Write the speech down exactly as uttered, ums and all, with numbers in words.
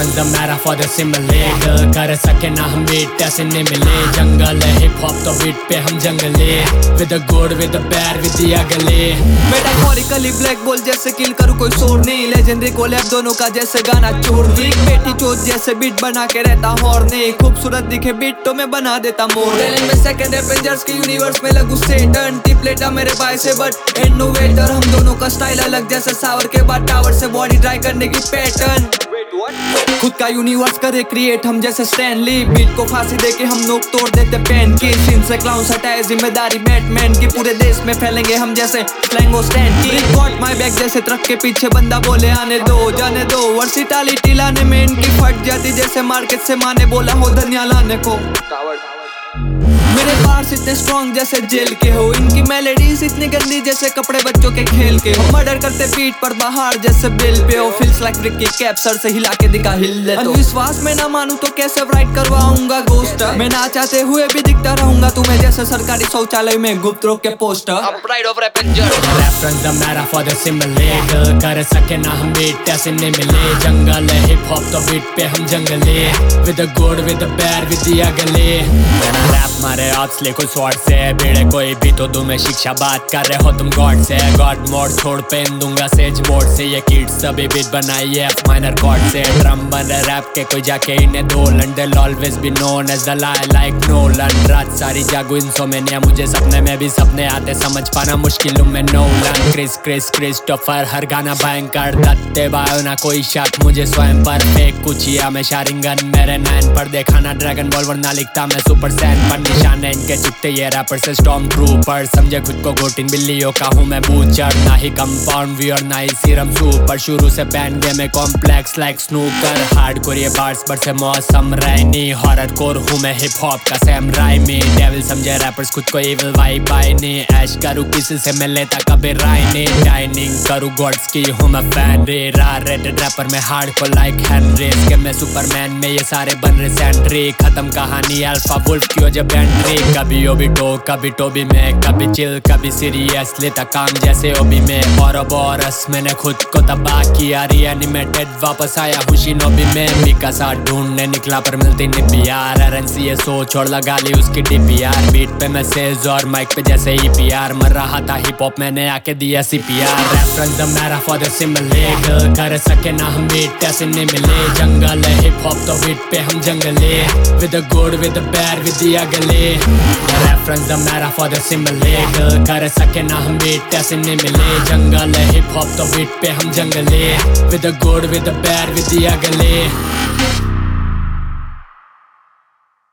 Reference the matter for the simulator कर सके ना हम बीट ऐसे नहीं मिले जंगल है हिप हॉप तो बीट पे हम जंगले with the good with the bad with the ugly metaphorically black बोल जैसे किल करूँ कोई सोर नहीं लेजेंडरी कोलैब दोनों का जैसे गाना चोर वीक बेटी चोट जैसे बीट बना के रहता हॉर्नी खूबसूरत दिखे बीट तो मैं बना देता मोर में सेकंड एवेंजर्स के यूनिवर्स में लगू सेटन टिप लेटा मेरे भाई से बट इनोवेटर हम दोनों का स्टाइल अलग जैसे सावर के बाद टावर से बॉडी ट्राई करने की पैटर्न खुद का यूनिवर्स करे क्रिएट हम जैसे स्टैनली बीट को फांसी देके हम लोग तोड़ देते पेन की सीन से क्लाउन हटाए जिम्मेदारी बैटमैन की पूरे देश में फैलेंगे हम जैसे स्लैंगो स्टैंड की गॉट माय बैक जैसे ट्रक के पीछे बंदा बोले आने दो जाने दो वर्सिटैलिटी लाने में इनकी फट जाती जैसे मार्केट से माने बोला हो धनिया लाने को मेरे पार्ट्स इतने स्ट्रॉन्ग जैसे जेल के हो इनकी मेलोडीज इतनी गंदी जैसे कपड़े बच्चों के खेल के हो मर्डर करते पीठ पर बाहर जैसे बिल पे हो फील्स लाइक रिकी कैप सर से हिला के दिखा हिल दे तो विश्वास में ना मानूं तो कैसे राइट करवाऊंगा गोस्ट मैं ना चाहते हुए भी दिखता रहूंगा तुम्हें जैसे सरकारी शौचालय में गुप्त रोक के पोस्टर प्राइड ऑफ रेपेंजर Reference the matter for the simulator कर सके ना हम बीट ऐसे नहीं मिले जंगल है हिप हॉप तो बीट पे हम जंगले with the good with the bad with the ugly मेरा रैप मारे ऑप्स लिखो स्वॉर्ड से भिड़े कोई भी तो तुम्हें शिक्षा बात कर रहे हो तुम गॉड से गॉड मोड छोड़ पेन दूंगा सेज बोर्ड से ये किड्स सभी बीट बनाई है एफ माइनर कॉर्ड से ड्रम बन रहे रैप के कोई जाके इन्हें धोलन they'll always be known as the lie like Nolan रात सारी जागू इंसोमेनिया मुझे सपने में भी सपने आते समझ पाना मुश्किलों में नोलन क्रिस क्रिस क्रिस्टोफर हर गाना भयंकर दत्ते बायो ना कोई शक मुझे स्वयं पर फेक कुचिया में शारिंगन मेरे नैन पर देखा ना ड्रैगन बॉल वरना लिखता मैं सुपर सैन पर निशान है इनके चिट्टे ये रैपर से स्टॉर्म ट्रूपर समझे खुद को गोटिन बिल्लियों का हूँ मैं बूचर ना ही कंपाउंड वियर ना ही सीरम सुपर शुरू से बैंड गेम में कॉम्प्लेक्स लाइक स्नूकर हार्डकोर ये बार्स पर से मौसम रैनी हॉरर कोर हूँ मैं हिप हॉप का सैम राइमी डेविल समझे रैपर्स खुद को एविल वाइब बाय नी ऐश करूँ किसी से मैं लेता कभी राय नी डाइनिंग करूँ गॉड्स की हूँ मैं फैन रे रार रेटेड रैपर में हार्डकोर लाइक हेनरी इसके मैं सुपरमैन में ये सारे बन रहे सेंट्री खत्म कहानी अल्फा वुल्फ की वजह बैंड्री कभी ओबिटो कभी टोबी में कभी चिल कभी सीरियस लेता काम जैसे ओबी में औरबोरस मैंने खुद को तबाह किया रीएनिमेटेड वापस आया हुशिनोबी में बिका साथ ढूंढने निकला पर मिलती नहीं प्यार आरएनसी ये सोच और लगा ली उसकी डीपीआर बीट पे मैसेज और माइक पे जैसे ईपीआर मर रहा था हिप हॉप मैंने आके दिया CPR reference the matter for the simulator कर सके ना हम बीट ऐसे नहीं मिले जंगल है हिप हॉप तो बीट पे हम जंगले with the good with the bad with the ugly Reference the matter for the simulator कर सके ना हम बीट ऐसे नहीं मिले जंगल है हिप हॉप तो बीट पे हम जंगले with the good with the bad with the ugly